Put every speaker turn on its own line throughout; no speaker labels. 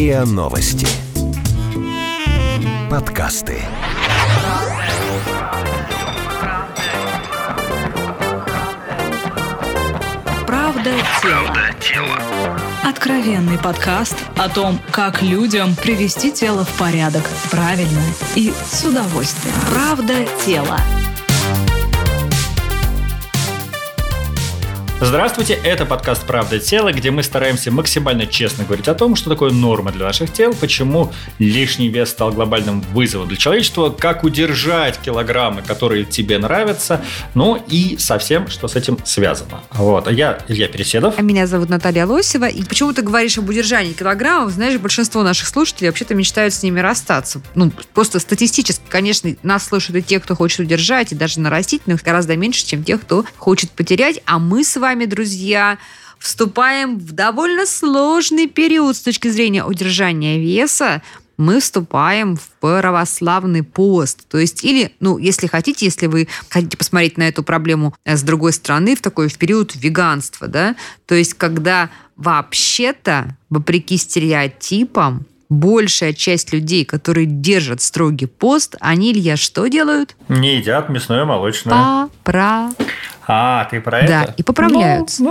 РИА Новости. Подкасты.
Правда тела. Откровенный подкаст о том, как людям привести тело в порядок правильно и с удовольствием. Правда тела.
Здравствуйте, это подкаст «Правда тела», где мы стараемся максимально честно говорить о том, что такое норма для наших тел, почему лишний вес стал глобальным вызовом для человечества, как удержать килограммы, которые тебе нравятся, ну и со всем, что с этим связано. Вот, а я Илья Переседов.
А меня зовут Наталья Лосева, и почему ты говоришь об удержании килограммов, знаешь, большинство наших слушателей вообще-то мечтают с ними расстаться. Ну, просто статистически, конечно, нас слушают и те, кто хочет удержать, и даже нарастить, но их гораздо меньше, чем тех, кто хочет потерять, а мы с вами, друзья, вступаем в довольно сложный период с точки зрения удержания веса. Мы вступаем в православный пост. То есть, или, если хотите, если вы хотите посмотреть на эту проблему с другой стороны, в период веганства, да, то есть, когда вообще-то, вопреки стереотипам, большая часть людей, которые держат строгий пост, они, Илья, что делают?
Не едят мясное, молочное. Ты про это?
Да, и поправляются.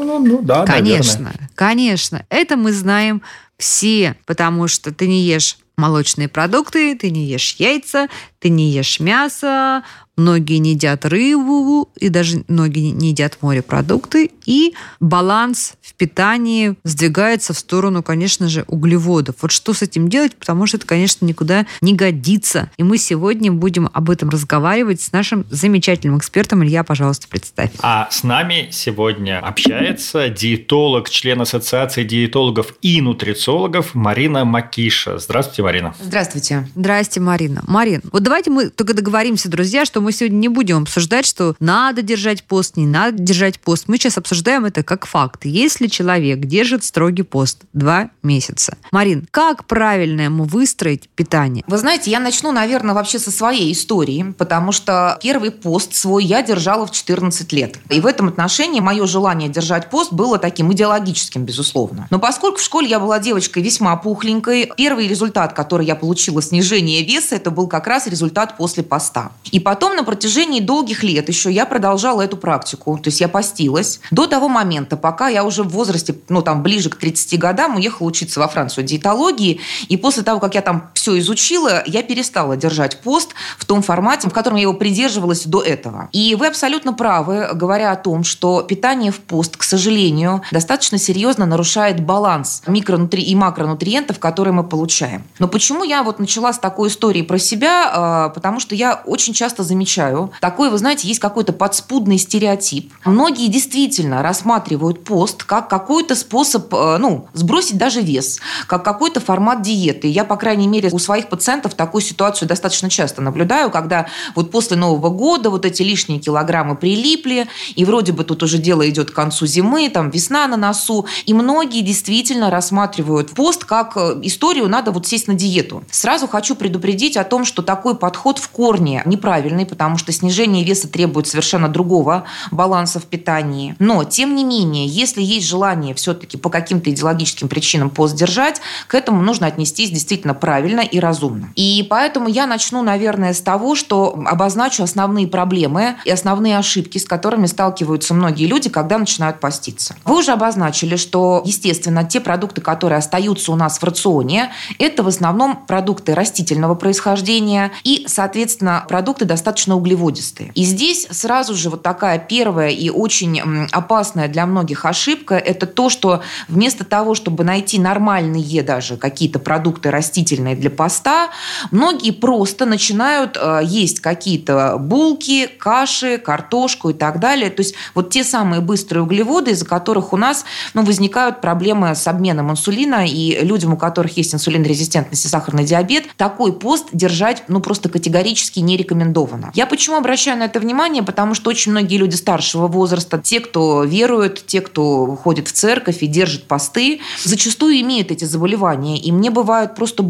Да,
конечно,
наверное.
Конечно. Это мы знаем все, потому что ты не ешь молочные продукты, ты не ешь яйца, ты не ешь мясо, многие не едят рыбу, и даже многие не едят морепродукты, и баланс в питании сдвигается в сторону, конечно же, углеводов. Вот что с этим делать, потому что это, конечно, никуда не годится. И мы сегодня будем об этом разговаривать с нашим замечательным экспертом. Илья, пожалуйста, представь.
А с нами сегодня общается диетолог, член Ассоциации диетологов и нутрициологов Марина Макиша. Здравствуйте, Марина.
Здравствуйте. Здрасте, Марина. Марин, вот давайте мы только договоримся, друзья, что мы сегодня не будем обсуждать, что надо держать пост, не надо держать пост. Мы сейчас обсуждаем это как факт. Если человек держит строгий пост 2 месяца. Марин, как правильно ему выстроить питание?
Вы знаете, я начну, наверное, вообще со своей истории, потому что первый пост свой я держала в 14 лет. И в этом отношении мое желание держать пост было таким идеологическим, безусловно. Но поскольку в школе я была девочкой весьма пухленькой, первый результат, который я получила, снижение веса, это был как раз результат после поста. И потом на протяжении долгих лет еще я продолжала эту практику. То есть я постилась до того момента, пока я уже в возрасте, ближе к 30 годам уехала учиться во Францию диетологии. И после того, как я там все изучила, я перестала держать пост в том формате, в котором я его придерживалась до этого. И вы абсолютно правы, говоря о том, что питание в пост, к сожалению, достаточно серьезно нарушает баланс и макронутриентов, которые мы получаем. Но почему я начала с такой истории про себя? Потому что я очень часто замечаю, вы знаете, есть какой-то подспудный стереотип. Многие действительно рассматривают пост как какой-то способ, сбросить даже вес, как какой-то формат диеты. Я, по крайней мере, у своих пациентов такую ситуацию достаточно часто наблюдаю, когда после Нового года эти лишние килограммы прилипли, и вроде бы тут уже дело идет к концу зимы, весна на носу, и многие действительно рассматривают пост как историю, надо сесть на диету. Сразу хочу предупредить о том, что такой подход в корне неправильный, потому что снижение веса требует совершенно другого баланса в питании. Но, тем не менее, если есть желание все-таки по каким-то идеологическим причинам пост держать, к этому нужно отнестись действительно правильно и разумно. И поэтому я начну, наверное, с того, что обозначу основные проблемы и основные ошибки, с которыми сталкиваются многие люди, когда начинают поститься. Вы уже обозначили, что, естественно, те продукты, которые остаются у нас в рационе, это в основном продукты растительного происхождения и, соответственно, продукты достаточно углеводистые. И здесь сразу же такая первая и очень опасная для многих ошибка – это то, что вместо того, чтобы найти нормальные даже какие-то продукты растительные для поста, многие просто начинают есть какие-то булки, каши, картошку и так далее. То есть те самые быстрые углеводы, из-за которых у нас возникают проблемы с обменом инсулина, и людям, у которых есть инсулинорезистентность и сахарный диабет, такой пост держать просто категорически не рекомендовано. Я почему обращаю на это внимание? Потому что очень многие люди старшего возраста, те, кто верует, те, кто ходит в церковь и держит посты, зачастую имеют эти заболевания. И мне бывает просто больно смотреть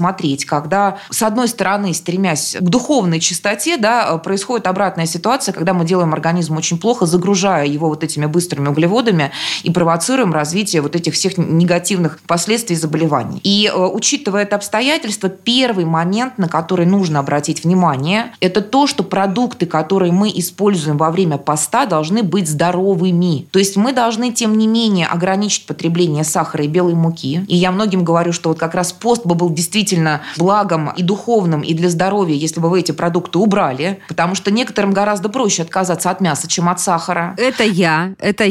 смотреть, когда, с одной стороны, стремясь к духовной чистоте, да, происходит обратная ситуация, когда мы делаем организм очень плохо, загружая его вот этими быстрыми углеводами и провоцируем развитие вот этих всех негативных последствий заболеваний. И учитывая это обстоятельство, первый момент, на который нужно обратить внимание, это то, что продукты, которые мы используем во время поста, должны быть здоровыми. То есть мы должны, тем не менее, ограничить потребление сахара и белой муки. И я многим говорю, что вот как раз пост бы был действительно благом и духовным, и для здоровья, если бы вы эти продукты убрали, потому что некоторым гораздо проще отказаться от мяса, чем от сахара.
Это я.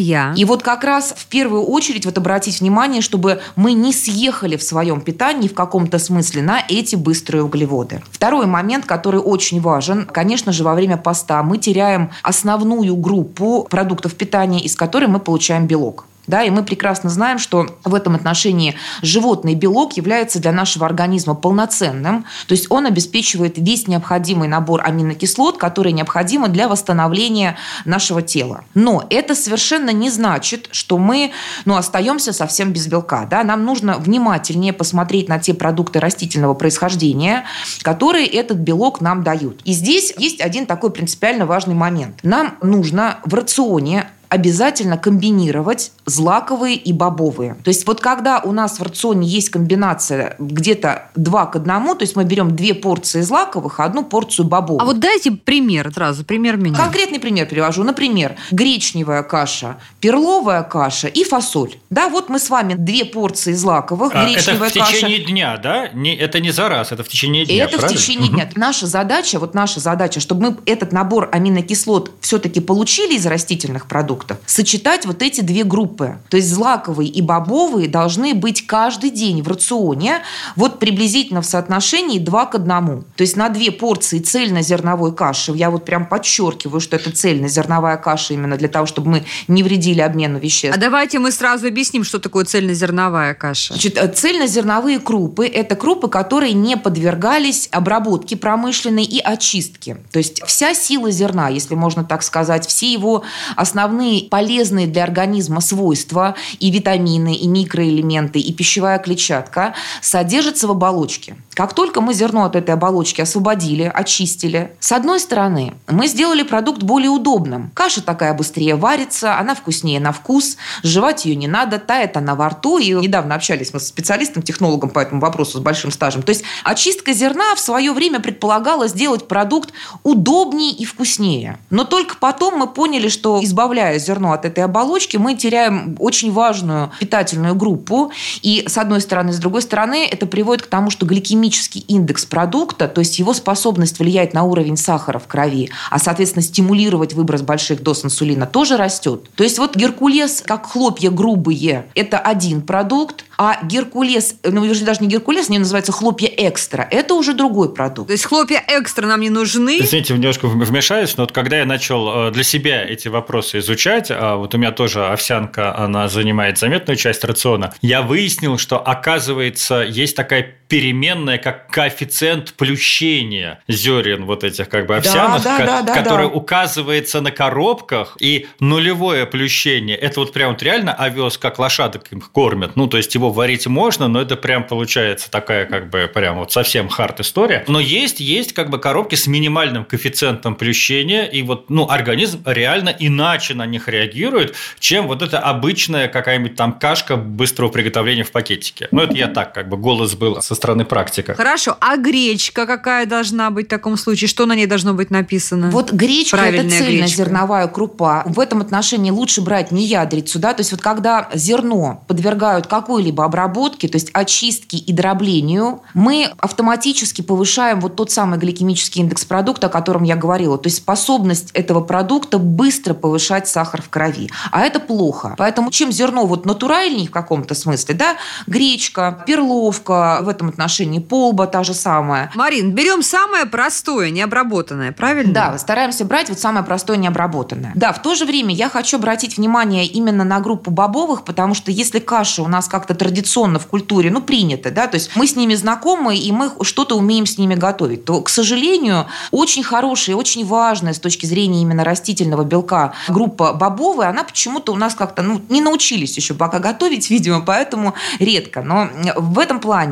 И
вот как раз в первую очередь вот обратить внимание, чтобы мы не съехали в своем питании в каком-то смысле на эти быстрые углеводы. Второй момент, который очень важен, конечно же, во время поста мы теряем основную группу продуктов питания, из которой мы получаем белок. Да, и мы прекрасно знаем, что в этом отношении животный белок является для нашего организма полноценным, то есть он обеспечивает весь необходимый набор аминокислот, которые необходимы для восстановления нашего тела. Но это совершенно не значит, что мы остаемся совсем без белка. Да? Нам нужно внимательнее посмотреть на те продукты растительного происхождения, которые этот белок нам дают. И здесь есть один такой принципиально важный момент. Нам нужно в рационе обязательно комбинировать злаковые и бобовые. То есть вот когда у нас в рационе есть комбинация где-то 2 к 1, то есть мы берем 2 порции злаковых, а 1 порцию бобовых.
А вот дайте пример сразу, пример меню.
Конкретный пример привожу. Например, гречневая каша, перловая каша и фасоль. Да, вот мы с вами 2 порции злаковых, гречневая каша.
Это в течение дня, да? Это не за раз, это в течение дня,
это правильно? В течение дня. Наша задача, чтобы мы этот набор аминокислот все-таки получили из растительных продуктов, сочетать вот эти 2 группы. То есть злаковые и бобовые должны быть каждый день в рационе вот приблизительно в соотношении 2 к 1. То есть на 2 порции цельнозерновой каши, я вот прям подчеркиваю, что это цельнозерновая каша именно для того, чтобы мы не вредили обмену веществ.
А давайте мы сразу объясним, что такое цельнозерновая каша.
Значит, цельнозерновые крупы – это крупы, которые не подвергались обработке промышленной и очистке. То есть вся сила зерна, если можно так сказать, все его основные полезные для организма свойства, и витамины, и микроэлементы, и пищевая клетчатка содержатся в оболочке. Как только мы зерно от этой оболочки освободили, очистили, с одной стороны, мы сделали продукт более удобным. Каша такая быстрее варится, она вкуснее на вкус, жевать ее не надо, тает она во рту. И недавно общались мы с специалистом, технологом по этому вопросу с большим стажем. То есть очистка зерна в свое время предполагала сделать продукт удобнее и вкуснее. Но только потом мы поняли, что, избавляя зерно от этой оболочки, мы теряем очень важную питательную группу. И с одной стороны, с другой стороны, это приводит к тому, что гликемический индекс продукта, то есть его способность влиять на уровень сахара в крови, а, соответственно, стимулировать выброс больших доз инсулина, тоже растет. То есть вот геркулес, как хлопья грубые, это один продукт, а геркулес, даже не геркулес, они называются хлопья экстра, это уже другой продукт.
То есть хлопья экстра нам не нужны?
Извините, немножко вмешаюсь, но вот когда я начал для себя эти вопросы изучать, вот у меня тоже овсянка, она занимает заметную часть рациона, я выяснил, что, оказывается, есть такая переменная, как коэффициент плющения зерен вот этих как бы овсяных, который указывается на коробках, и нулевое плющение, это вот прям вот реально овес, как лошадок им кормят, то есть его варить можно, но это прям получается такая как бы прям вот совсем хард история, но есть как бы коробки с минимальным коэффициентом плющения, и вот, организм реально иначе на них реагирует, чем вот эта обычная какая-нибудь там кашка быстрого приготовления в пакетике. Это я так, как бы голос был со стороны практика.
Хорошо, а гречка какая должна быть в таком случае? Что на ней должно быть написано?
Вот гречка – это цельнозерновая крупа. В этом отношении лучше брать не ядрицу, да, то есть вот когда зерно подвергают какой-либо обработке, то есть очистке и дроблению, мы автоматически повышаем вот тот самый гликемический индекс продукта, о котором я говорила, то есть способность этого продукта быстро повышать сахар в крови. А это плохо. Поэтому чем зерно вот натуральнее в каком-то смысле, да, гречка, перловка, в этом отношении полба та же самая.
Марин, берем самое простое, необработанное, правильно?
Да, стараемся брать вот самое простое, необработанное. Да, в то же время я хочу обратить внимание именно на группу бобовых, потому что если каша у нас как-то традиционно в культуре, принята, да, то есть мы с ними знакомы, и мы что-то умеем с ними готовить, то, к сожалению, очень хорошая, очень важная с точки зрения именно растительного белка группа бобовая, она почему-то у нас как-то, не научились еще пока готовить, видимо, поэтому редко. Но в этом плане из всех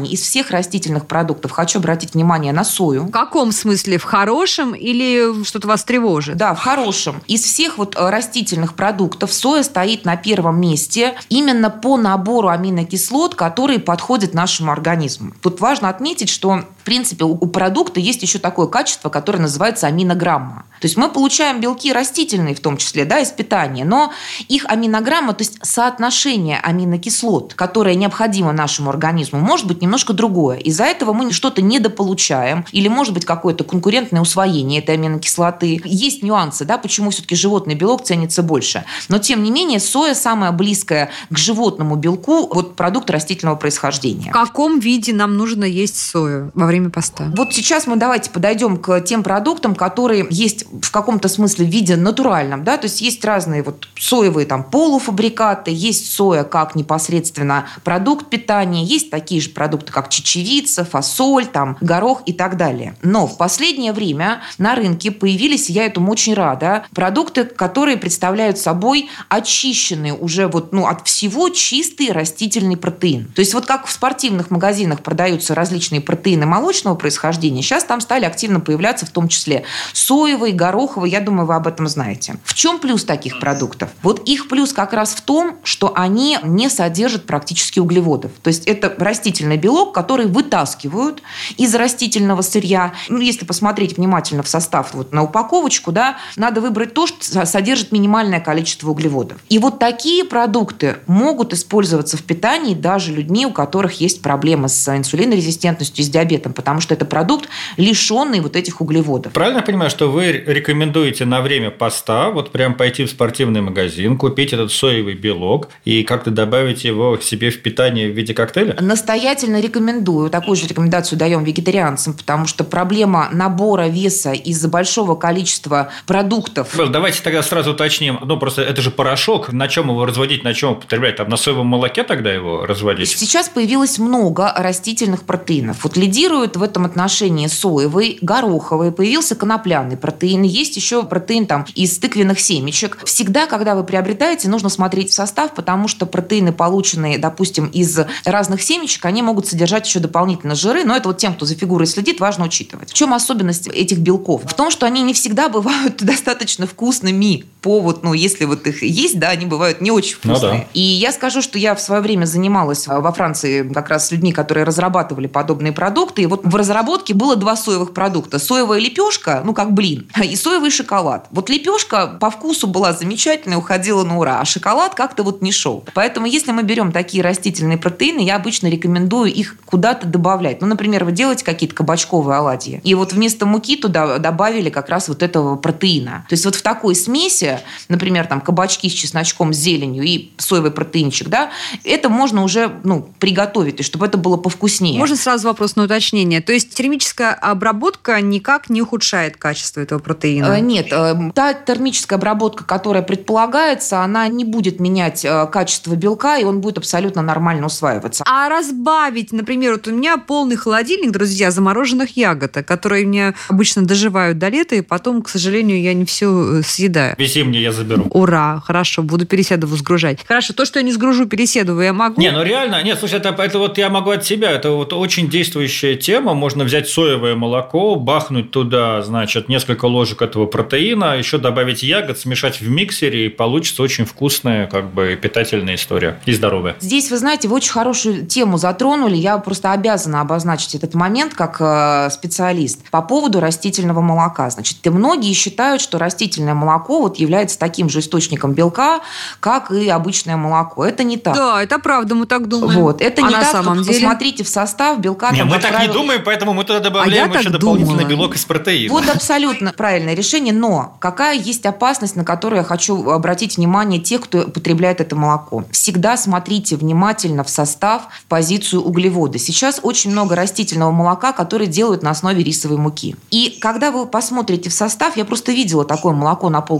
всех растительных продуктов хочу обратить внимание на сою.
В каком смысле? В хорошем или что-то вас тревожит?
Да, в хорошем. Из всех растительных продуктов соя стоит на первом месте именно по набору аминокислот, которые подходят нашему организму. Тут важно отметить, что в принципе у продукта есть еще такое качество, которое называется аминограмма. То есть мы получаем белки растительные в том числе, да, из питания, но их аминограмма, то есть соотношение аминокислот, которое необходимо нашему организму, может быть немножко другое. Из-за этого мы что-то недополучаем или может быть какое-то конкурентное усвоение этой аминокислоты. Есть нюансы, да, почему все-таки животный белок ценится больше. Но тем не менее соя самая близкая к животному белку продукт растительного происхождения.
В каком виде нам нужно есть сою во время поста?
Вот сейчас мы давайте подойдем к тем продуктам, которые есть в каком-то смысле в виде натуральном, да, то есть есть разные соевые полуфабрикаты, есть соя как непосредственно продукт питания, есть такие же продукты, как чечевица, фасоль, горох и так далее. Но в последнее время на рынке появились, я этому очень рада, продукты, которые представляют собой очищенный уже от всего чистый растительный протеин. То есть как в спортивных магазинах продаются различные протеины молочного происхождения, сейчас там стали активно появляться в том числе соевые, гороховые, я думаю, вы об этом знаете. В чем плюс таких продуктов? Их плюс как раз в том, что они не содержат практически углеводов. То есть это растительный белок, который вытаскивают из растительного сырья. Если посмотреть внимательно в состав на упаковочку, да, надо выбрать то, что содержит минимальное количество углеводов. И такие продукты могут использоваться в питании даже людьми, у которых есть проблемы с инсулинорезистентностью и с диабетом, потому что это продукт, лишенный этих углеводов.
Правильно я понимаю, что вы рекомендуете на время поста прям пойти в спортивный магазин, купить этот соевый белок и как-то добавить его себе в питание в виде коктейля?
Настоятельно рекомендую. Такую же рекомендацию даем вегетарианцам, потому что проблема набора веса из-за большого количества продуктов.
Давайте тогда сразу уточним. Просто это же порошок. На чем его разводить, на чем употреблять? На соевом молоке тогда его разводить?
Сейчас появилось много растительных протеинов. Лидируют в этом отношении соевый, гороховый, появился конопляный протеин, есть еще протеин из тыквенных семечек. Всегда, когда вы приобретаете, нужно смотреть в состав, потому что протеины, полученные, допустим, из разных семечек, они могут содержать еще дополнительно жиры, но это тем, кто за фигурой следит, важно учитывать. В чем особенность этих белков? В том, что они не всегда бывают достаточно вкусными. Если их есть, да, они бывают не очень вкусные.
Да.
И я скажу, что я в свое время занималась во Франции как раз с людьми, которые разрабатывали подобные продукты. И в разработке было 2 соевых продукта. Соевая лепешка, как блин, и соевый шоколад. Лепешка по вкусу была замечательная, уходила на ура, а шоколад как-то не шел. Поэтому, если мы берем такие растительные протеины, я обычно рекомендую их куда-то добавлять. Например, вы делаете какие-то кабачковые оладьи, и вместо муки туда добавили как раз этого протеина. То есть в такой смеси, например, кабачки с чесночком, с зеленью и соевый протеинчик, да, это можно уже приготовить, и чтобы это было повкуснее.
Можно сразу вопрос на уточнение? То есть термическая обработка никак не ухудшает качество этого протеина?
Нет. Та термическая обработка, которая предполагается, она не будет менять качество белка, и он будет абсолютно нормально усваиваться.
А разбавить, например, у меня полный холодильник, друзья, замороженных ягод, которые мне обычно доживают до лета, и потом, к сожалению, я не все съедаю.
Вези мне, я заберу.
Ура, хорошо, буду переседову сгружать. Хорошо, то, что я не сгружу переседову, я могу?
Реально, слушай, это я могу от себя, это очень действующая тема, можно взять соевое молоко, бахнуть туда, несколько ложек этого протеина, еще добавить ягод, смешать в миксере, и получится очень вкусная, питательная история и здоровая.
Здесь, вы знаете, вы очень хорошую тему затронули, я просто обязана обозначить этот момент как специалист по поводу растительного молока. Многие считают, что растительное молоко является таким же источником белка, как и обычное молоко. Это не так.
Да, это правда, мы так думаем.
Это не так, самом деле... Посмотрите в состав белка.
Мы так не думаем, поэтому мы туда добавляем еще дополнительный белок из протеина.
Абсолютно правильное решение, но какая есть опасность, на которую я хочу обратить внимание тех, кто потребляет это молоко. Всегда смотрите внимательно в состав, в позицию углеводы. Сейчас очень много растительного молока, которое делают на основе рисовой муки. И когда вы посмотрите в состав, я просто видела такое молоко на полках магазина,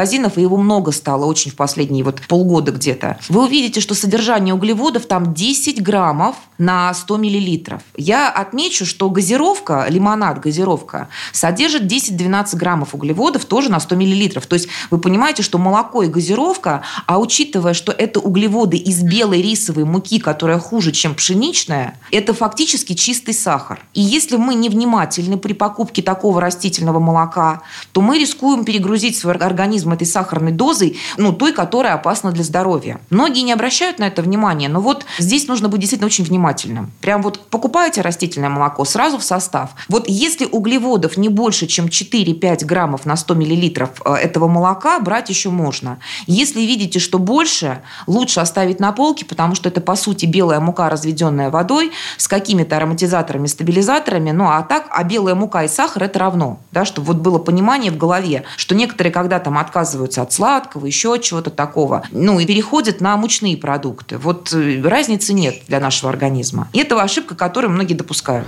магазинов, и его много стало очень в последние полгода где-то, вы увидите, что содержание углеводов там 10 граммов на 100 миллилитров. Я отмечу, что газировка, лимонад, газировка, содержит 10-12 граммов углеводов тоже на 100 миллилитров. То есть вы понимаете, что молоко и газировка, а учитывая, что это углеводы из белой рисовой муки, которая хуже, чем пшеничная, это фактически чистый сахар. И если мы невнимательны при покупке такого растительного молока, то мы рискуем перегрузить свой организм этой сахарной дозой, той, которая опасна для здоровья. Многие не обращают на это внимания, но здесь нужно быть действительно очень внимательным. Прям покупаете растительное молоко, сразу в состав. Если углеводов не больше, чем 4-5 граммов на 100 миллилитров этого молока, брать еще можно. Если видите, что больше, лучше оставить на полке, потому что это, по сути, белая мука, разведенная водой, с какими-то ароматизаторами, стабилизаторами, а белая мука и сахар – это равно. Да, чтобы было понимание в голове, что некоторые, когда там отказываются от сладкого, еще от чего-то такого, и переходят на мучные продукты. Разницы нет для нашего организма. И это ошибка, которую многие допускают.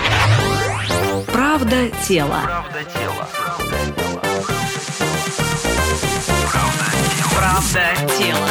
Правда тела. Правда тела.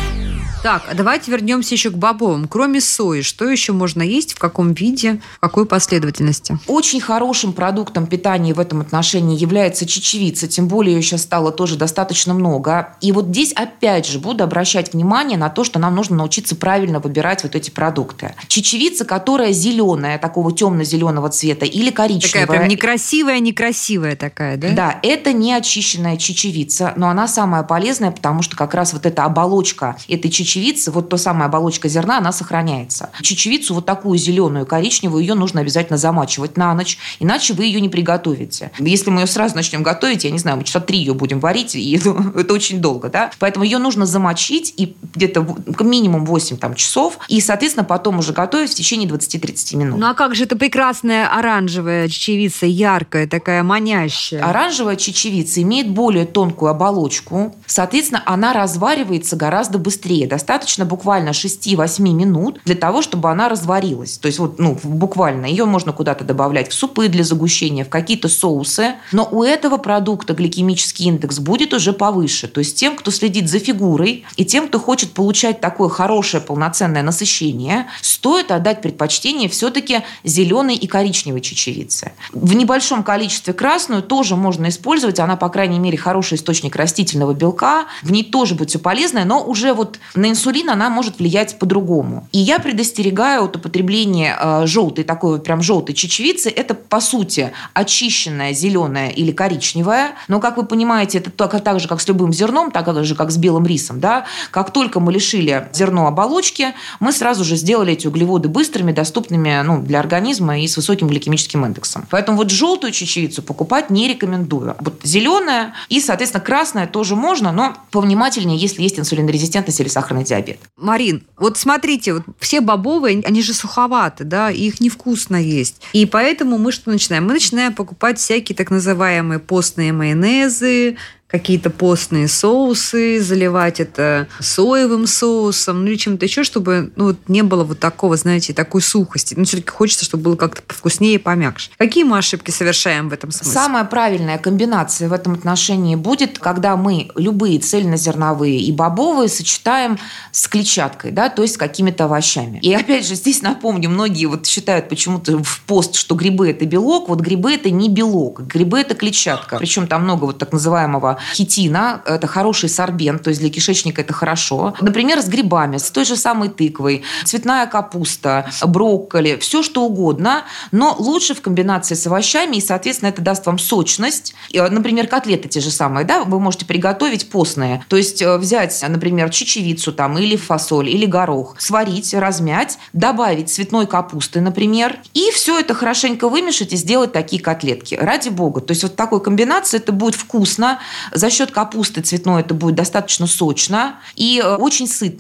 Так, давайте вернемся еще к бобовым. Кроме сои, что еще можно есть, в каком виде, в какой последовательности?
Очень хорошим продуктом питания в этом отношении является чечевица, тем более ее сейчас стало тоже достаточно много. И здесь опять же буду обращать внимание на то, что нам нужно научиться правильно выбирать эти продукты. Чечевица, которая зеленая, такого темно-зеленого цвета, или коричневая.
Такая прям некрасивая такая, да?
Да, это не очищенная чечевица, но она самая полезная, потому что как раз эта оболочка этой чечевицы, та самая оболочка зерна, она сохраняется. Чечевицу такую зеленую, коричневую, ее нужно обязательно замачивать на ночь, иначе вы ее не приготовите. Если мы ее сразу начнем готовить, я не знаю, мы часа 3 ее будем варить, и это очень долго, да? Поэтому ее нужно замочить и где-то минимум 8 часов, и, соответственно, потом уже готовить в течение 20-30 минут.
А как же эта прекрасная оранжевая чечевица, яркая, такая манящая?
Оранжевая чечевица имеет более тонкую оболочку, соответственно, она разваривается гораздо быстрее. Достаточно буквально 6-8 минут для того, чтобы она разварилась. То есть буквально ее можно куда-то добавлять в супы для загущения, в какие-то соусы. Но у этого продукта гликемический индекс будет уже повыше. То есть тем, кто следит за фигурой и тем, кто хочет получать такое хорошее полноценное насыщение, стоит отдать предпочтение все-таки зеленой и коричневой чечевице. В небольшом количестве красную тоже можно использовать. Она, по крайней мере, хороший источник растительного белка. В ней тоже будет все полезное, но уже на инсулин она может влиять по-другому. И я предостерегаю от употребления желтой, такой прям желтой чечевицы. Это, по сути, очищенная зеленая или коричневая. Но, как вы понимаете, это так же, как с любым зерном, так же, как с белым рисом. Да? Как только мы лишили зерно оболочки, мы сразу же сделали эти углеводы быстрыми, доступными для организма и с высоким гликемическим индексом. Поэтому желтую чечевицу покупать не рекомендую. Зеленая и, соответственно, красная тоже можно, но повнимательнее, если есть инсулинорезистентность или сахарный диабет.
Марин, смотрите, все бобовые, они же суховаты, да, и их невкусно есть. И поэтому мы что начинаем? Мы начинаем покупать всякие так называемые постные майонезы, какие-то постные соусы, заливать это соевым соусом, или чем-то еще, чтобы не было такого, знаете, такой сухости. Все-таки хочется, чтобы было как-то повкуснее и помягче. Какие мы ошибки совершаем в этом смысле?
Самая правильная комбинация в этом отношении будет, когда мы любые цельнозерновые и бобовые сочетаем с клетчаткой, да, то есть с какими-то овощами. И опять же, здесь напомню, многие считают почему-то в пост, что грибы – это белок. Грибы – это не белок, грибы – это клетчатка. Причем там много так называемого хитина, это хороший сорбент, то есть для кишечника это хорошо. Например, с грибами, с той же самой тыквой, цветная капуста, брокколи, все что угодно, но лучше в комбинации с овощами, и, соответственно, это даст вам сочность. Например, котлеты те же самые, да, вы можете приготовить постные, то есть взять, например, чечевицу или фасоль, или горох, сварить, размять, добавить цветной капусты, например, и все это хорошенько вымешать и сделать такие котлетки. Ради бога. То есть в такой комбинации это будет вкусно, за счет капусты цветной это будет достаточно сочно и очень сытно.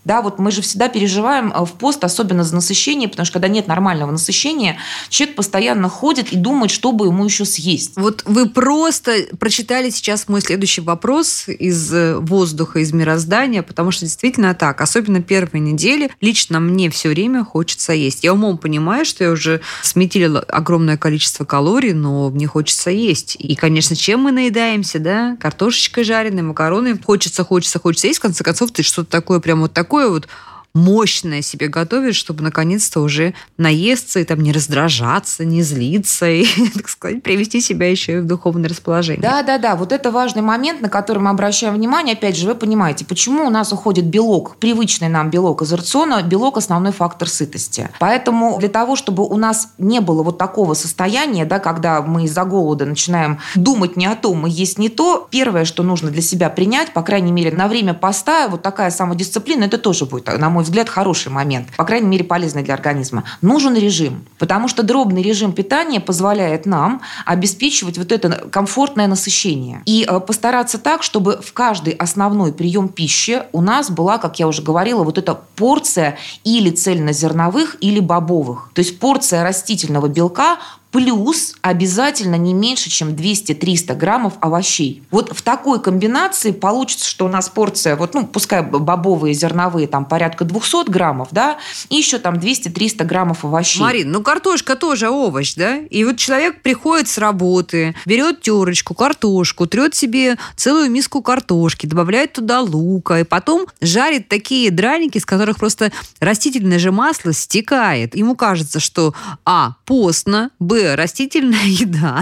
Да, вот мы же всегда переживаем в пост, особенно за насыщение, потому что когда нет нормального насыщения, человек постоянно ходит и думает, что бы ему еще съесть.
Вот вы просто прочитали сейчас мой следующий вопрос из воздуха, из мироздания, потому что действительно так. Особенно первые недели лично мне все время хочется есть. Я умом понимаю, что я уже сметила огромное количество калорий, но мне хочется есть. И, конечно, чем мы наедаемся, да? Картошечкой жареной, макароны. Хочется есть. В конце концов, ты что-то такое, прям вот такое вот мощное себе готовишь, чтобы наконец-то уже наесться и там не раздражаться, не злиться и, так сказать, привести себя еще и в духовное расположение.
Да. Вот это важный момент, на который мы обращаем внимание. Опять же, вы понимаете, почему у нас уходит белок, привычный нам белок из рациона, белок – основной фактор сытости. Поэтому для того, чтобы у нас не было вот такого состояния, да, когда мы из-за голода начинаем думать не о том и есть не то, первое, что нужно для себя принять, по крайней мере, на время поста, вот такая самодисциплина, это тоже будет, на мой взгляд, хороший момент, по крайней мере, полезный для организма. Нужен режим, потому что дробный режим питания позволяет нам обеспечивать вот это комфортное насыщение. И постараться так, чтобы в каждый основной прием пищи у нас была, как я уже говорила, вот эта порция или цельнозерновых, или бобовых. То есть порция растительного белка плюс обязательно не меньше, чем 200-300 граммов овощей. Вот в такой комбинации получится, что у нас порция, вот, пускай бобовые, зерновые, там порядка 200 граммов, да, и еще там 200-300 граммов овощей.
Марин, картошка тоже овощ, да? И вот человек приходит с работы, берет терочку, картошку, трет себе целую миску картошки, добавляет туда лука, и потом жарит такие драники, с которых просто растительное же масло стекает. Ему кажется, что постно, растительная еда.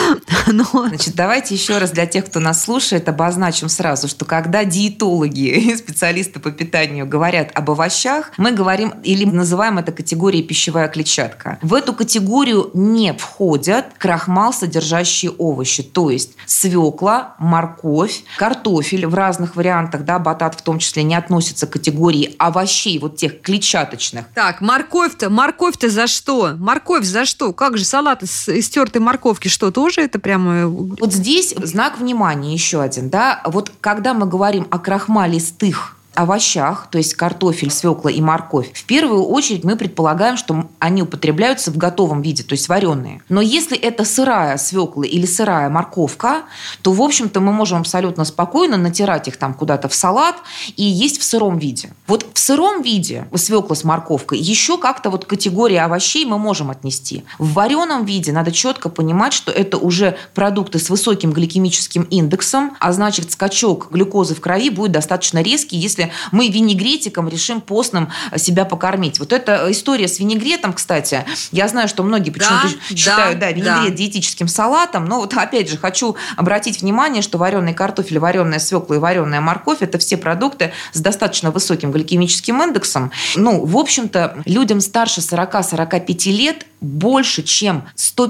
Значит, давайте еще раз для тех, кто нас слушает, обозначим сразу, что когда диетологи и специалисты по питанию говорят об овощах, мы говорим или называем это категорией пищевая клетчатка. В эту категорию не входят крахмал, содержащие овощи, то есть свекла, морковь, картофель в разных вариантах, да, батат в том числе не относится к категории овощей, вот тех клетчаточных.
Так, морковь-то за что? Морковь за что? Как же салат из тертой морковки, что тоже это прямо...
Вот здесь знак внимания еще один, да, вот когда мы говорим о крахмалистых овощах, то есть картофель, свекла и морковь, в первую очередь мы предполагаем, что они употребляются в готовом виде, то есть вареные. Но если это сырая свекла или сырая морковка, то, в общем-то, мы можем абсолютно спокойно натирать их там куда-то в салат и есть в сыром виде. Вот в сыром виде свекла с морковкой еще как-то вот категории овощей мы можем отнести. В вареном виде надо четко понимать, что это уже продукты с высоким гликемическим индексом, а значит, скачок глюкозы в крови будет достаточно резкий, если мы винегретиком решим постным себя покормить. Вот эта история с винегретом, кстати, я знаю, что многие почему-то считают винегрет диетическим салатом, но вот опять же хочу обратить внимание, что вареный картофель, вареная свекла и вареная морковь – это все продукты с достаточно высоким гликемическим индексом. В общем-то, людям старше 40-45 лет больше, чем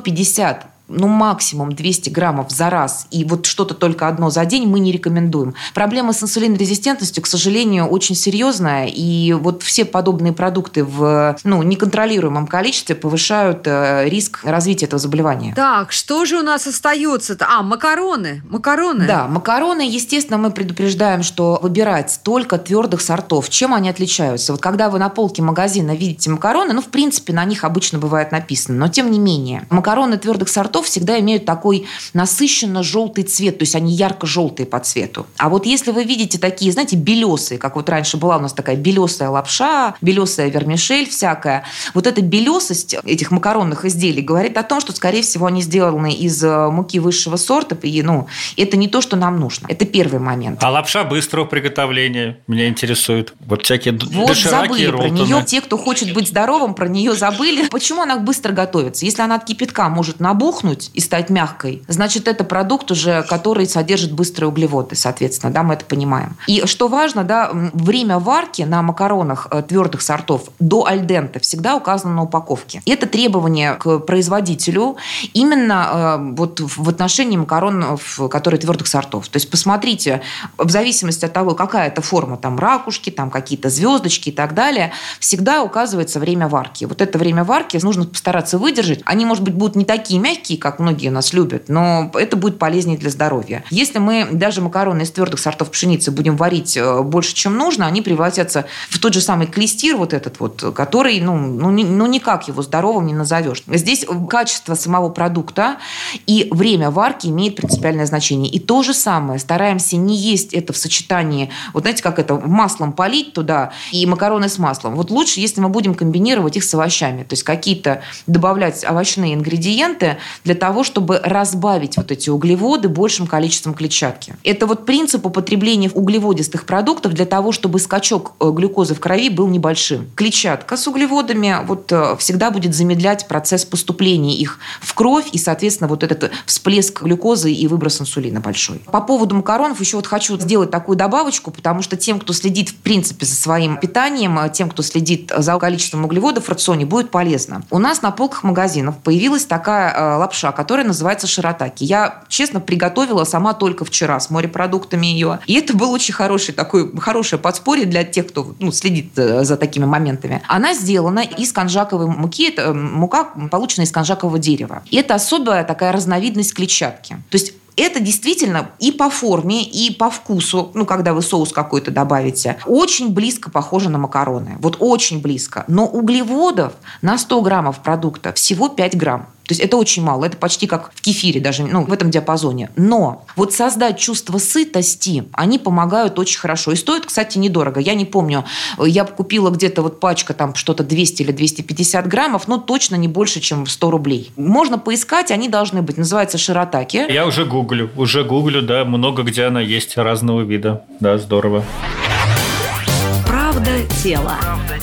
150 максимум 200 граммов за раз, и вот что-то только одно за день мы не рекомендуем. Проблема с инсулинорезистентностью, к сожалению, очень серьезная, и вот все подобные продукты в неконтролируемом количестве повышают риск развития этого заболевания.
Так, что же у нас остается-то? Макароны.
Да, макароны, естественно, мы предупреждаем, что выбирать только твердых сортов. Чем они отличаются? Вот когда вы на полке магазина видите макароны, в принципе, на них обычно бывает написано, но тем не менее, макароны твердых сортов всегда имеют такой насыщенно-желтый цвет, то есть они ярко-желтые по цвету. А вот если вы видите такие, знаете, белесые, как вот раньше была у нас такая белесая лапша, белесая вермишель всякая, вот эта белесость этих макаронных изделий говорит о том, что, скорее всего, они сделаны из муки высшего сорта, и, это не то, что нам нужно. Это первый момент.
А лапша быстрого приготовления меня интересует. Вот всякие
забыли про нее. Те, кто хочет быть здоровым, про нее забыли. Почему она быстро готовится? Если она от кипятка может набухнуть и стать мягкой, значит, это продукт уже, который содержит быстрые углеводы, соответственно, да, мы это понимаем. И что важно, да, время варки на макаронах твердых сортов до аль денте всегда указано на упаковке. И это требование к производителю именно вот в отношении макаронов, которые твердых сортов. То есть посмотрите, в зависимости от того, какая это форма, там ракушки, там какие-то звездочки и так далее, всегда указывается время варки. Вот это время варки нужно постараться выдержать. Они, может быть, будут не такие мягкие, классические, как многие у нас любят, но это будет полезнее для здоровья. Если мы даже макароны из твердых сортов пшеницы будем варить больше, чем нужно, они превратятся в тот же самый клейстир вот этот вот, который, никак его здоровым не назовешь. Здесь качество самого продукта и время варки имеет принципиальное значение. И то же самое, стараемся не есть это в сочетании, вот знаете, как это, маслом полить туда и макароны с маслом. Вот лучше, если мы будем комбинировать их с овощами, то есть какие-то добавлять овощные ингредиенты для того, чтобы разбавить вот эти углеводы большим количеством клетчатки. Это вот принцип употребления углеводистых продуктов для того, чтобы скачок глюкозы в крови был небольшим. Клетчатка с углеводами всегда будет замедлять процесс поступления их в кровь и, соответственно, вот этот всплеск глюкозы и выброс инсулина большой. По поводу макаронов еще хочу сделать такую добавочку, потому что тем, кто следит, в принципе, за своим питанием, тем, кто следит за количеством углеводов в рационе, будет полезно. У нас на полках магазинов появилась такая лапша, которая называется ширатаки. Я, честно, приготовила сама только вчера с морепродуктами ее. И это был очень хорошее подспорье для тех, кто следит за такими моментами. Она сделана из конжаковой муки. Это мука, полученная из конжакового дерева. И это особая такая разновидность клетчатки. То есть это действительно и по форме, и по вкусу, когда вы соус какой-то добавите, очень близко похоже на макароны. Вот очень близко. Но углеводов на 100 граммов продукта всего 5 грамм. То есть это очень мало. Это почти как в кефире, даже в этом диапазоне. Но вот создать чувство сытости они помогают очень хорошо. И стоят, кстати, недорого. Я не помню, я купила где-то пачка что-то 200 или 250 граммов, но точно не больше, чем 100 рублей. Можно поискать, они должны быть. Называется ширатаки.
Я уже гуглю, да, много где она есть разного вида. Да, здорово.
Правда тела.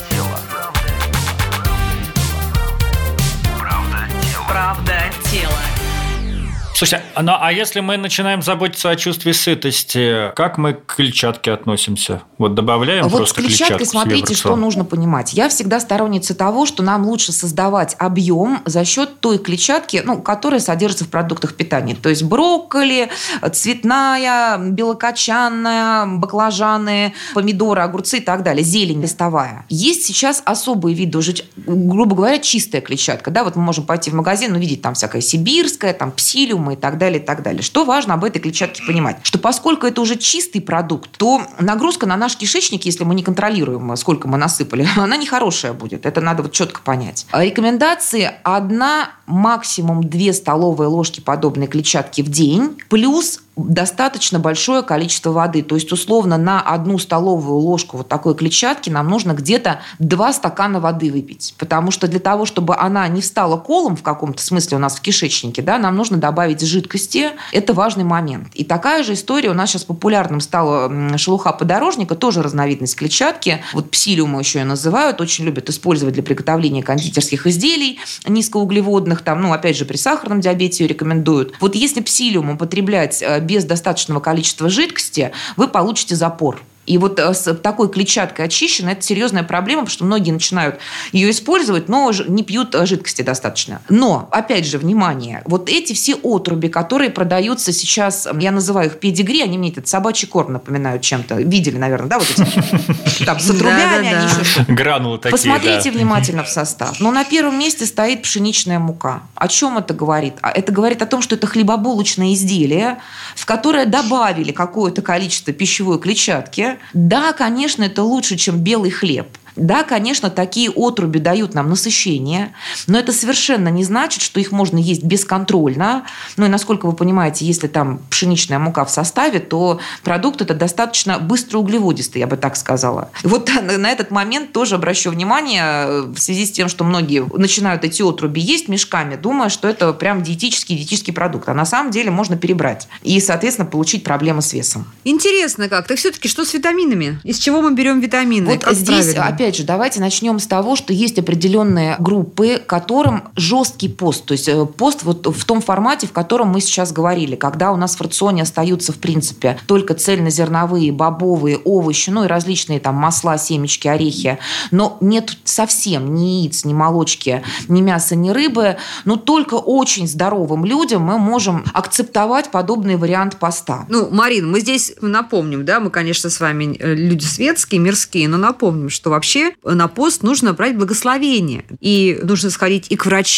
Правда тела.
Слушайте, а если мы начинаем заботиться о чувстве сытости, как мы к клетчатке относимся? Вот добавляем просто клетчатку?
Вот с клетчаткой смотрите, что нужно понимать. Я всегда сторонница того, что нам лучше создавать объем за счет той клетчатки, которая содержится в продуктах питания. То есть брокколи, цветная, белокочанная, баклажаны, помидоры, огурцы и так далее, зелень листовая. Есть сейчас особые виды, уже, грубо говоря, чистая клетчатка. Да, вот мы можем пойти в магазин, увидеть там всякая сибирская, там псилиум и так далее, и так далее. Что важно об этой клетчатке понимать? Что поскольку это уже чистый продукт, то нагрузка на наш кишечник, если мы не контролируем, сколько мы насыпали, она нехорошая будет. Это надо четко понять. Рекомендации: 1, максимум 2 столовые ложки подобной клетчатки в день, плюс достаточно большое количество воды. То есть, условно, на 1 столовую ложку вот такой клетчатки нам нужно где-то 2 стакана воды выпить. Потому что для того, чтобы она не встала колом в каком-то смысле у нас в кишечнике, да, нам нужно добавить жидкости. Это важный момент. И такая же история у нас сейчас популярным стала шелуха подорожника, тоже разновидность клетчатки. Вот псилиум еще ее называют, очень любят использовать для приготовления кондитерских изделий низкоуглеводных. Опять же, при сахарном диабете ее рекомендуют. Вот если псилиум употреблять без достаточного количества жидкости, вы получите запор. И вот с такой клетчаткой очищенной это серьезная проблема, потому что многие начинают ее использовать, но не пьют жидкости достаточно. Но, опять же, внимание, вот эти все отруби, которые продаются сейчас, я называю их педигри, они мне этот собачий корм напоминают чем-то. Видели, наверное, да, вот эти там с отрубями, они еще что-то.
Гранулы такие,
посмотрите внимательно в состав. Но на первом месте стоит пшеничная мука. О чем это говорит? Это говорит о том, что это хлебобулочное изделие, в которое добавили какое-то количество пищевой клетчатки. Да, конечно, это лучше, чем белый хлеб. Да, конечно, такие отруби дают нам насыщение, но это совершенно не значит, что их можно есть бесконтрольно. И насколько вы понимаете, если там пшеничная мука в составе, то продукт это достаточно быстроуглеводистый, я бы так сказала. И вот на этот момент тоже обращу внимание в связи с тем, что многие начинают эти отруби есть мешками, думая, что это прям диетический продукт. А на самом деле можно перебрать и, соответственно, получить проблемы с весом.
Интересно как. Так все-таки что с витаминами? Из чего мы берем витамины?
Вот
как
здесь,
правильно?
Опять же, давайте начнем с того, что есть определенные группы, которым жесткий пост, то есть пост вот в том формате, в котором мы сейчас говорили, когда у нас в рационе остаются, в принципе, только цельнозерновые, бобовые, овощи, и различные там масла, семечки, орехи, но нет совсем ни яиц, ни молочки, ни мяса, ни рыбы, но только очень здоровым людям мы можем акцептовать подобный вариант поста.
Марин, мы здесь напомним, да, мы, конечно, с вами люди светские, мирские, но напомним, что вообще на пост нужно брать благословение. И нужно сходить и к врачу,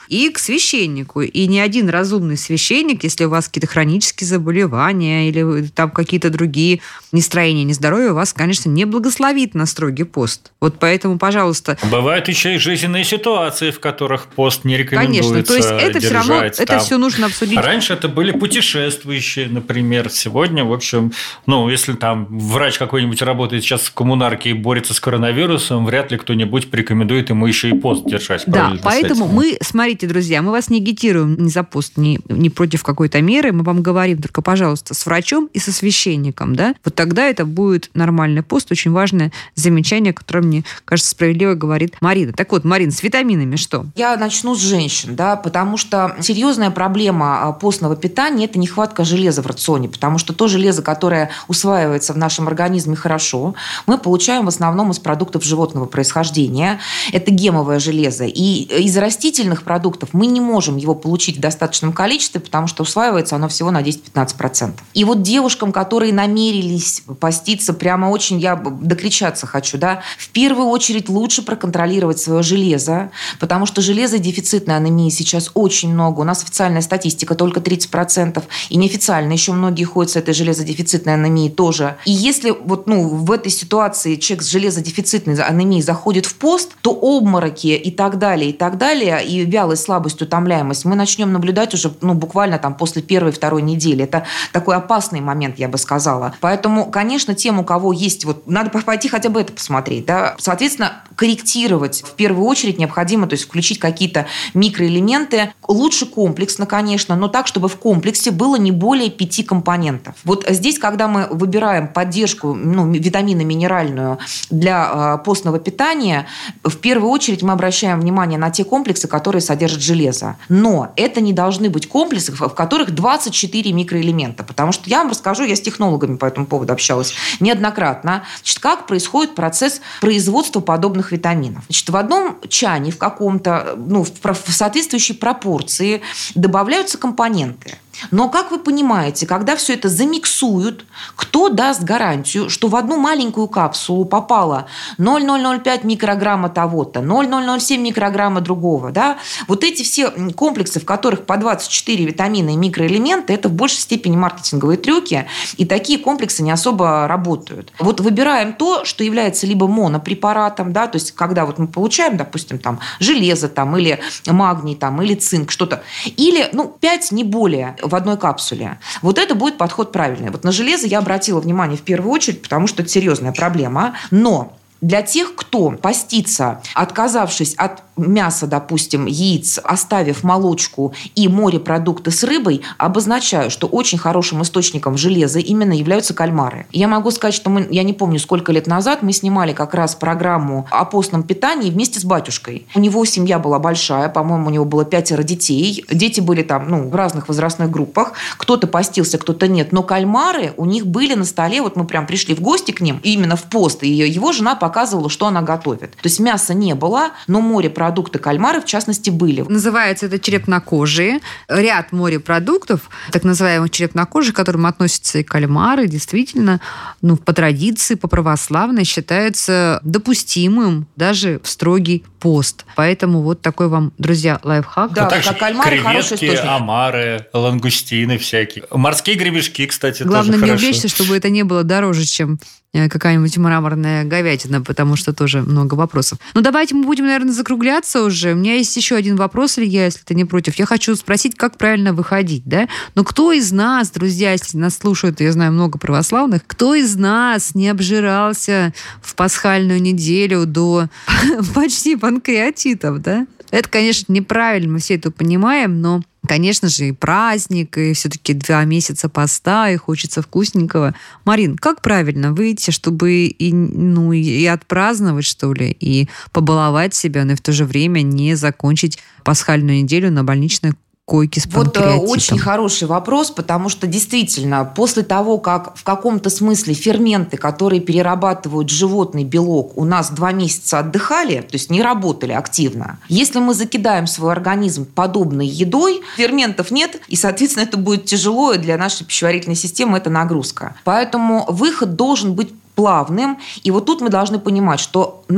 и к священнику. И ни один разумный священник, если у вас какие-то хронические заболевания или там какие-то другие нестроения, нездоровья, вас, конечно, не благословит на строгий пост. Вот поэтому, пожалуйста...
Бывают еще и жизненные ситуации, в которых пост не рекомендуется.
Конечно, то есть это
держать,
все равно, это все нужно обсудить.
А раньше это были путешествующие, например. Сегодня, в общем, если там врач какой-нибудь работает сейчас в коммунарке и борется с коронавирусом, вряд ли кто-нибудь порекомендует ему еще и пост держать.
Да, поэтому мы, смотрите, друзья, мы вас не агитируем ни за пост, ни против какой-то меры, мы вам говорим только, пожалуйста, с врачом и со священником, да, вот тогда это будет нормальный пост. Очень важное замечание, которое, мне кажется, справедливо говорит Марина. Так вот, Марин, с витаминами что?
Я начну с женщин, да, потому что серьезная проблема постного питания – это нехватка железа в рационе, потому что то железо, которое усваивается в нашем организме хорошо, мы получаем в основном из продуктов животного происхождения. Это гемовое железо. И из растительных продуктов мы не можем его получить в достаточном количестве, потому что усваивается оно всего на 10-15%. И вот девушкам, которые намерились поститься, прямо очень, я докричаться хочу, да, в первую очередь лучше проконтролировать свое железо, потому что железодефицитной анемии сейчас очень много. У нас официальная статистика только 30%, и неофициально еще многие ходят с этой железодефицитной анемией тоже. И если в этой ситуации человек с железодефицитной анемией заходит в пост, то обмороки и так далее, и вялость, слабость, утомляемость мы начнем наблюдать уже буквально там после первой-второй недели. Это такой опасный момент, я бы сказала. Поэтому, конечно, тем, у кого есть, надо пойти хотя бы это посмотреть. Да? Соответственно, корректировать в первую очередь необходимо, то есть включить какие-то микроэлементы. Лучше комплексно, конечно, но так, чтобы в комплексе было не более 5 компонентов. Вот здесь, когда мы выбираем поддержку витаминно-минеральную для постного питания, в первую очередь мы обращаем внимание на те комплексы, которые содержат железо. Но это не должны быть комплексы, в которых 24 микроэлемента. Потому что я вам расскажу, я с технологами по этому поводу общалась неоднократно, как происходит процесс производства подобных витаминов. В одном чане в каком-то, в соответствующей пропорции добавляются компоненты. Но, как вы понимаете, когда все это замиксуют, кто даст гарантию, что в одну маленькую капсулу попало 0,005 микрограмма того-то, 0,007 микрограмма другого, да? Вот эти все комплексы, в которых по 24 витамина и микроэлемента, это в большей степени маркетинговые трюки, и такие комплексы не особо работают. Вот выбираем то, что является либо монопрепаратом, да, то есть когда мы получаем, допустим, там железо, там, или магний, там, или цинк, что-то, или 5, не более, в одной капсуле. Вот это будет подход правильный. Вот на железо я обратила внимание в первую очередь, потому что это серьезная проблема. Но для тех, кто постится, отказавшись от мяса, допустим, яиц, оставив молочку и морепродукты с рыбой, обозначаю, что очень хорошим источником железа именно являются кальмары. Я могу сказать, что я не помню, сколько лет назад мы снимали как раз программу о постном питании вместе с батюшкой. У него семья была большая, по-моему, у него было 5 детей. Дети были там, в разных возрастных группах. Кто-то постился, кто-то нет. Но кальмары у них были на столе. Вот мы прям пришли в гости к ним, именно в пост, и его жена показывала, что она готовит. То есть мяса не было, но морепродукты, кальмары, в частности, были.
Называется это черепнокожие. Ряд морепродуктов, так называемых черепнокожих, к которым относятся и кальмары, действительно, по традиции, по православной, считается допустимым даже в строгий пост. Поэтому вот такой вам, друзья, лайфхак.
Да, как кальмары, хороший источник.
Омары, лангустины всякие. Морские гребешки, кстати,
Главное,
тоже
не
хорошо.
увлечься, чтобы это не было дороже, чем какая-нибудь мраморная говядина, потому что тоже много вопросов. Давайте мы будем, наверное, закругляться уже. У меня есть еще один вопрос, Илья, если ты не против. Я хочу спросить, как правильно выходить, да? Но кто из нас, друзья, если нас слушают, я знаю много православных, кто из нас не обжирался в пасхальную неделю до почти панкреатитов, да? Это, конечно, неправильно, мы все это понимаем, но, конечно же, и праздник, и все-таки 2 месяца поста, и хочется вкусненького. Марин, как правильно выйти, чтобы и отпраздновать, что ли, и побаловать себя, но и в то же время не закончить пасхальную неделю на больничной койки с панкреатитом?
Вот очень хороший вопрос, потому что действительно после того, как в каком-то смысле ферменты, которые перерабатывают животный белок, у нас 2 месяца отдыхали, то есть не работали активно, если мы закидаем свой организм подобной едой, ферментов нет, и, соответственно, это будет тяжело, и для нашей пищеварительной системы это нагрузка. Поэтому выход должен быть плавным. И вот тут мы должны понимать, что нам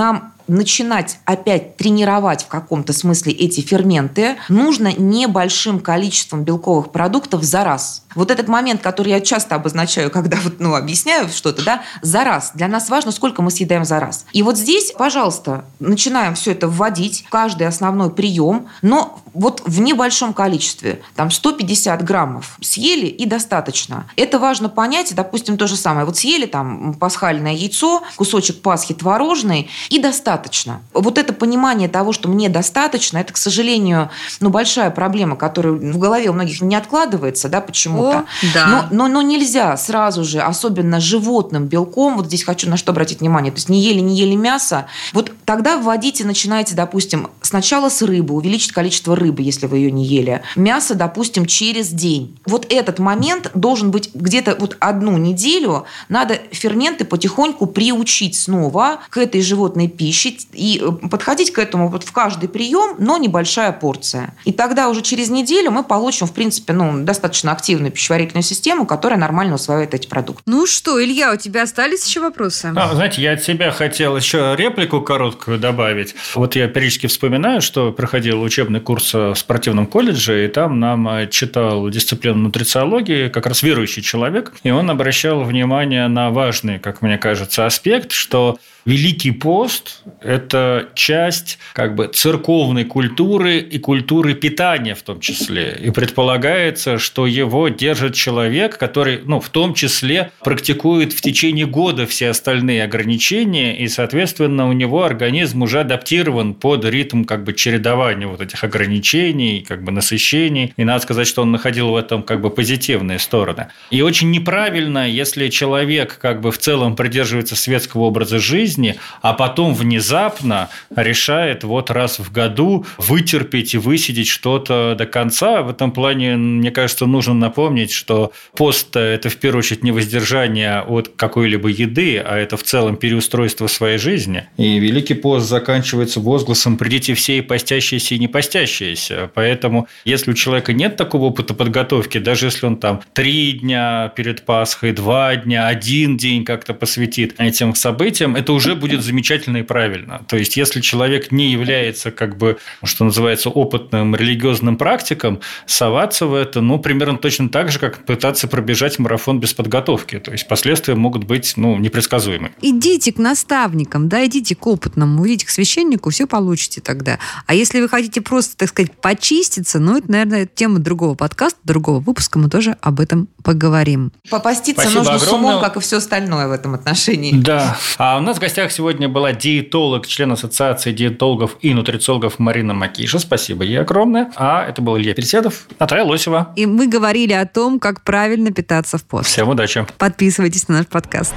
начинать опять тренировать в каком-то смысле эти ферменты нужно небольшим количеством белковых продуктов за раз. Вот этот момент, который я часто обозначаю, когда объясняю что-то, да, за раз. Для нас важно, сколько мы съедаем за раз. И вот здесь, пожалуйста, начинаем все это вводить, каждый основной прием, но вот в небольшом количестве. Там 150 граммов съели и достаточно. Это важно понять. Допустим, то же самое. Вот съели там пасхальное яйцо, кусочек пасхи творожный и достаточно. Вот это понимание того, что мне достаточно, это, к сожалению, большая проблема, которая в голове у многих не откладывается, да, почему-то.
Да.
Но нельзя сразу же, особенно животным белком, вот здесь хочу на что обратить внимание, то есть не ели мясо, вот тогда вводите, начинайте, допустим, сначала с рыбы, увеличить количество рыбы, если вы ее не ели. Мясо, допустим, через день. Вот этот момент должен быть где-то вот 1 неделю, надо ферменты потихоньку приучить снова к этой животной пище и подходить к этому вот в каждый прием, но небольшая порция. И тогда уже через неделю мы получим, в принципе, достаточно активную пищеварительную систему, которая нормально усваивает эти продукты.
Ну что, Илья, у тебя остались еще вопросы?
Знаете, я от себя хотел еще реплику короткую добавить. Вот я периодически вспоминаю, что проходил учебный курс в спортивном колледже, и там нам читал дисциплину нутрициологии как раз верующий человек, и он обращал внимание на важный, как мне кажется, аспект, что Великий пост – это часть церковной культуры и культуры питания в том числе. И предполагается, что его держит человек, который, в том числе, практикует в течение года все остальные ограничения, и, соответственно, у него организм уже адаптирован под ритм чередования вот этих ограничений, насыщений. И надо сказать, что он находил в этом позитивные стороны. И очень неправильно, если человек в целом придерживается светского образа жизни, а потом внезапно решает раз в году вытерпеть и высидеть что-то до конца. В этом плане, мне кажется, нужно напомнить, что пост – это в первую очередь не воздержание от какой-либо еды, а это в целом переустройство своей жизни. И Великий пост заканчивается возгласом «придите все и постящиеся, и не постящиеся». Поэтому, если у человека нет такого опыта подготовки, даже если он 3 дня перед Пасхой, 2 дня, 1 день как-то посвятит этим событиям, это уже будет замечательно и правильно. То есть, если человек не является, что называется, опытным религиозным практиком, соваться в это, примерно точно так же, как пытаться пробежать марафон без подготовки. То есть, последствия могут быть, непредсказуемы.
Идите к наставникам, идите к опытному, идите к священнику, все получите тогда. А если вы хотите просто, так сказать, почиститься, это, наверное, тема другого подкаста, другого выпуска, мы тоже об этом поговорим.
Попаститься нужно с умом, как и все остальное в этом отношении.
Да. А у нас в гостях сегодня была диетолог, член Ассоциации диетологов и нутрициологов Марина Макиша. Спасибо ей огромное. А это был Илья Переседов, Наталья Лосева.
И мы говорили о том, как правильно питаться в пост.
Всем удачи.
Подписывайтесь на наш подкаст.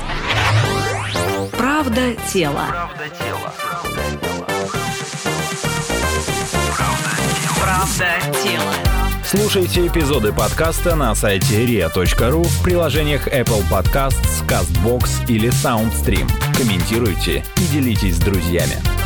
Правда тела. Правда тела.
Слушайте эпизоды подкаста на сайте ria.ru, в приложениях Apple Podcasts, CastBox или SoundStream. Комментируйте и делитесь с друзьями.